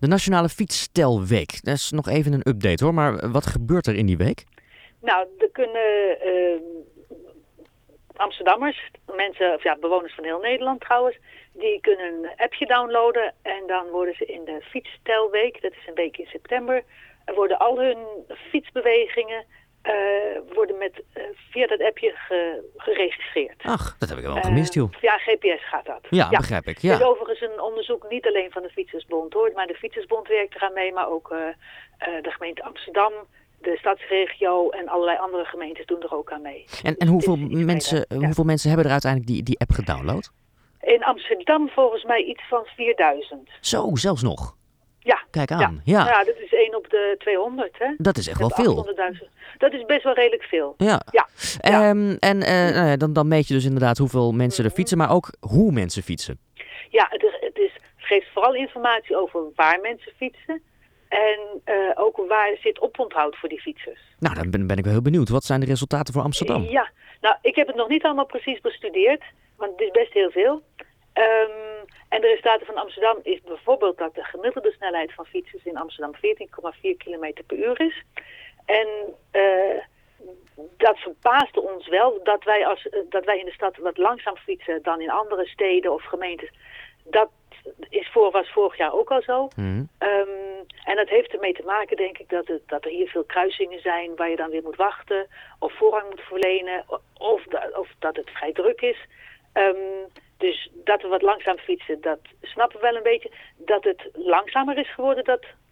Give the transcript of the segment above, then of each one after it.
De Nationale Fietsstelweek. Dat is nog even een update hoor, maar wat gebeurt er in die week? Nou, er kunnen Amsterdammers, mensen, of ja, bewoners van heel Nederland trouwens, die kunnen een appje downloaden en dan worden ze in de Fietsstelweek, dat is een week in september, worden al hun fietsbewegingen worden via dat appje geregistreerd. Ach, dat heb ik wel gemist, joh. Ja, GPS gaat dat. Ja, begrijp ik. Ja. Het is overigens een onderzoek niet alleen van de Fietsersbond hoor, maar de Fietsersbond werkt eraan mee, maar ook de gemeente Amsterdam, de stadsregio en allerlei andere gemeentes doen er ook aan mee. En hoeveel mensen hebben er uiteindelijk die app gedownload? In Amsterdam volgens mij iets van 4000. Zo, zelfs nog? Ja. Kijk aan. Ja. Nou, dat is 1 op de 200, hè? Dat is echt wel veel. 800.000. Dat is best wel redelijk veel. Ja. Dan meet je dus inderdaad hoeveel mensen er fietsen, maar ook hoe mensen fietsen. Ja, het geeft vooral informatie over waar mensen fietsen. En ook waar zit oponthoud voor die fietsers. Nou, dan ben ik wel heel benieuwd. Wat zijn de resultaten voor Amsterdam? Ja, nou, ik heb het nog niet allemaal precies bestudeerd, want het is best heel veel. En de resultaten van Amsterdam is bijvoorbeeld dat de gemiddelde snelheid van fietsers in Amsterdam 14,4 km per uur is. En dat verbaasde ons wel, dat wij in de stad wat langzaam fietsen dan in andere steden of gemeentes. Dat was vorig jaar ook al zo. Mm. En dat heeft ermee te maken, denk ik, dat er hier veel kruisingen zijn waar je dan weer moet wachten of voorrang moet verlenen of dat het vrij druk is. Dus dat we wat langzaam fietsen, dat snappen we wel een beetje. Dat het langzamer is geworden,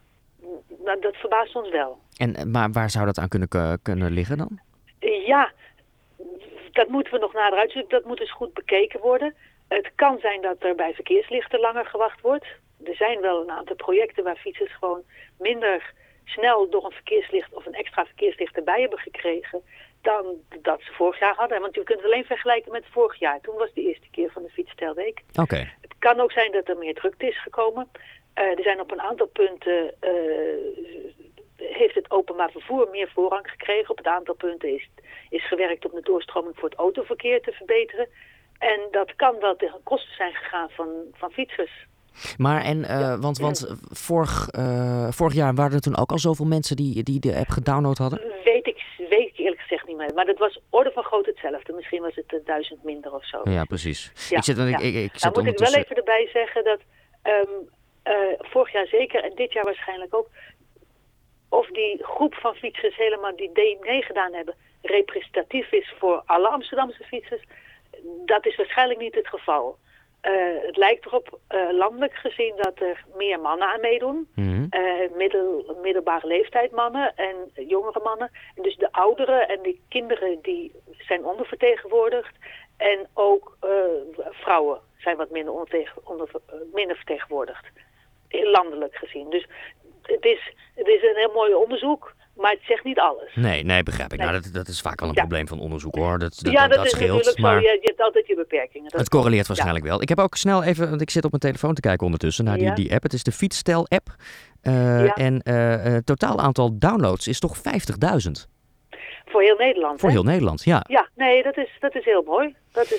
dat verbaast ons wel. Maar waar zou dat aan kunnen liggen dan? Ja, dat moeten we nog nader uitzoeken. Dat moet dus goed bekeken worden. Het kan zijn dat er bij verkeerslichten langer gewacht wordt. Er zijn wel een aantal projecten waar fietsers gewoon minder snel door een verkeerslicht of een extra verkeerslicht erbij hebben gekregen dan dat ze vorig jaar hadden. Want je kunt het alleen vergelijken met vorig jaar. Toen was de eerste keer van de Fietsstelweek. Okay. Het kan ook zijn dat er meer drukte is gekomen. Er zijn op een aantal punten heeft het openbaar vervoer meer voorrang gekregen. Op een aantal punten is gewerkt om de doorstroming voor het autoverkeer te verbeteren. En dat kan wel tegen kosten zijn gegaan van fietsers. Maar want vorig jaar waren er toen ook al zoveel mensen die de app gedownload hadden? Weet ik eerlijk gezegd niet meer. Maar dat was orde van grootte hetzelfde. Misschien was het 1000 minder of zo. Ja, precies. Ja, moet ik wel even erbij zeggen dat vorig jaar zeker en dit jaar waarschijnlijk ook, of die groep van fietsers helemaal die meegedaan hebben representatief is voor alle Amsterdamse fietsers, dat is waarschijnlijk niet het geval. Het lijkt erop, landelijk gezien, dat er meer mannen aan meedoen. Mm-hmm. Middelbare leeftijd mannen en jongere mannen. En dus de ouderen en die kinderen die zijn ondervertegenwoordigd. En ook vrouwen zijn wat minder vertegenwoordigd. Landelijk gezien. Dus het is een heel mooi onderzoek. Maar het zegt niet alles. Nee, begrijp ik. Nee. Nou, dat is vaak wel een probleem van onderzoek, hoor. Dat is scheelt. Natuurlijk maar zo. Je hebt altijd je beperkingen. Het correleert waarschijnlijk wel. Ik heb ook snel even, want ik zit op mijn telefoon te kijken ondertussen, naar die app. Het is de Fietsstel-app. En het totaal aantal downloads is toch 50.000? Voor heel Nederland, Voor heel Nederland, ja. Ja, nee, dat is heel mooi.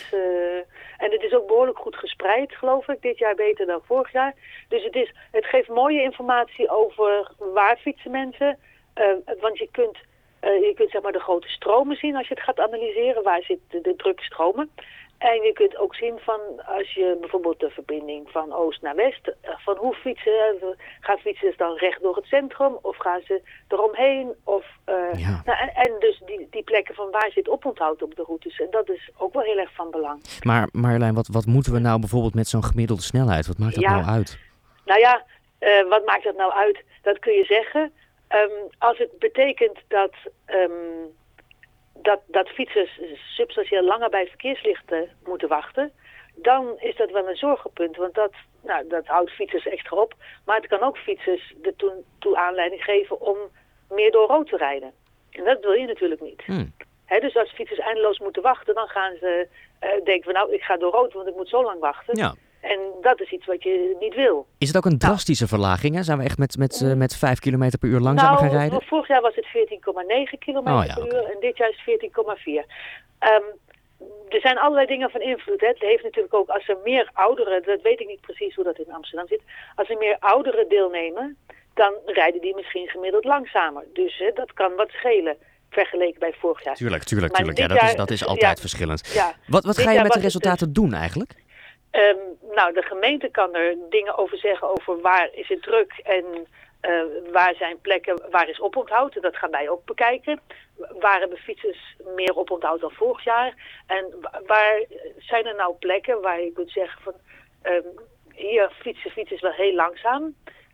En het is ook behoorlijk goed gespreid, geloof ik. Dit jaar beter dan vorig jaar. Dus het geeft mooie informatie over waar fietsen mensen. Want je kunt zeg maar de grote stromen zien als je het gaat analyseren. Waar zitten de drukke stromen? En je kunt ook zien van, als je bijvoorbeeld de verbinding van oost naar west, van hoe gaan fietsers dan recht door het centrum of gaan ze eromheen? En dus die plekken van waar zit oponthoud op de routes. En dat is ook wel heel erg van belang. Maar Marjolein, wat moeten we nou bijvoorbeeld met zo'n gemiddelde snelheid? Wat maakt dat nou uit? Nou ja, wat maakt dat nou uit? Dat kun je zeggen. Als het betekent dat fietsers substantieel langer bij verkeerslichten moeten wachten, dan is dat wel een zorgenpunt. Want dat houdt fietsers extra op. Maar het kan ook fietsers toe aanleiding geven om meer door rood te rijden. En dat wil je natuurlijk niet. Dus als fietsers eindeloos moeten wachten, dan gaan ze denken van ik ga door rood, want ik moet zo lang wachten. Ja. En dat is iets wat je niet wil. Is het ook een drastische verlaging? Hè? Zijn we echt met 5 km per uur langzamer gaan rijden? Vorig jaar was het 14,9 km per uur en dit jaar is het 14,4. er zijn allerlei dingen van invloed. Hè. Het heeft natuurlijk ook, als er meer ouderen, dat weet ik niet precies hoe dat in Amsterdam zit, als er meer ouderen deelnemen, dan rijden die misschien gemiddeld langzamer. Dus dat kan wat schelen vergeleken bij vorig jaar. Tuurlijk. Ja, dat is altijd verschillend. Ja, Wat ga je met de resultaten doen eigenlijk? Nou, de gemeente kan er dingen over zeggen over waar is het druk en waar zijn plekken, waar is oponthoud. Dat gaan wij ook bekijken. Waar hebben fietsers meer oponthoud dan vorig jaar? En waar zijn er nou plekken waar je kunt zeggen van hier fietsen wel heel langzaam.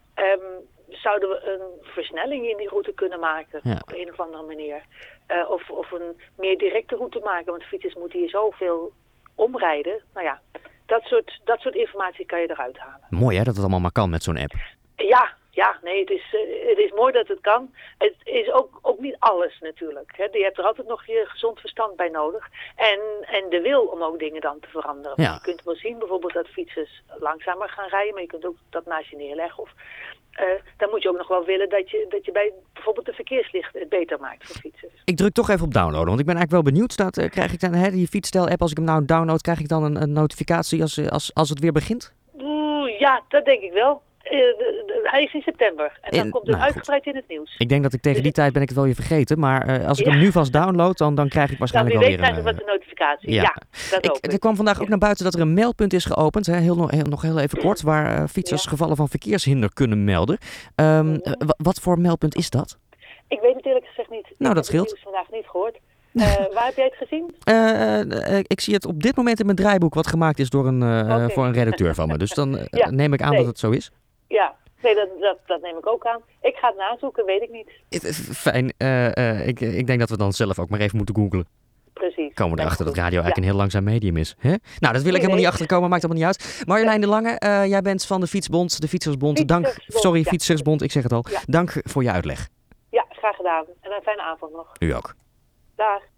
Zouden we een versnelling in die route kunnen maken op een of andere manier? Of een meer directe route maken, want fietsers moeten hier zoveel omrijden. Nou ja, dat soort informatie kan je eruit halen. Mooi hè, dat het allemaal maar kan met zo'n app. Ja, nee, het is mooi dat het kan. Het is ook niet alles natuurlijk. Hè. Je hebt er altijd nog je gezond verstand bij nodig. En de wil om ook dingen dan te veranderen. Ja. Je kunt wel zien bijvoorbeeld dat fietsers langzamer gaan rijden, maar je kunt ook dat naast je neerleggen. Of dan moet je ook nog wel willen dat je bij bijvoorbeeld de verkeerslichten het beter maakt voor fietsers. Ik druk toch even op downloaden, want ik ben eigenlijk wel benieuwd. Krijg ik dan die fietsstel-app, als ik hem nou download, krijg ik dan een notificatie als het weer begint? Ja, dat denk ik wel. Hij is in september en dan komt het uitgebreid in het nieuws. Ik denk dat ik tegen die tijd ben ik het wel weer vergeten, maar als ik hem nu vast download, dan krijg ik waarschijnlijk wel weer krijgen we wat de notificatie. Ja, dat ook. Er kwam vandaag ook naar buiten dat er een meldpunt is geopend, hè, nog heel even kort, waar fietsers gevallen van verkeershinder kunnen melden. Wat voor meldpunt is dat? Ik weet het eerlijk gezegd niet. Nou, dat scheelt. Ik heb het nieuws vandaag niet gehoord. Waar heb jij het gezien? Ik zie het op dit moment in mijn draaiboek wat gemaakt is voor een redacteur van me. Dus dan neem ik aan dat het zo is. Ja, nee, dat neem ik ook aan. Ik ga het nazoeken, weet ik niet. Fijn. Ik denk dat we dan zelf ook maar even moeten googlen. Precies. Komen we erachter dat radio eigenlijk een heel langzaam medium is. Hè? Nou, dat wil ik helemaal niet achterkomen, maakt allemaal niet uit. Marjolein de Lange, jij bent van de Fietsbond, de Fietsersbond. Fietsersbond, ik zeg het al. Ja. Dank voor je uitleg. Ja, graag gedaan. En een fijne avond nog. U ook. Dag.